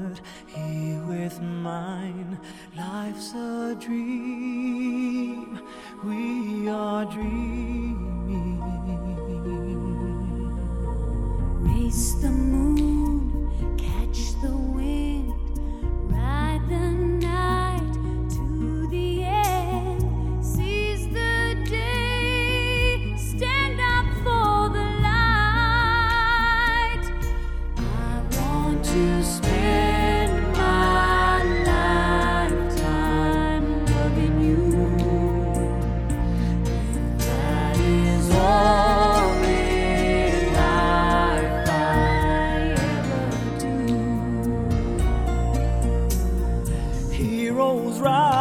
heart here with mine. Life's a dream, we are dreaming. Race the moon, catch the wind, ride the night to the end, seize the day, stand up for the light. I want to spend my lifetime loving you. That is all in life I ever do. Heroes rise.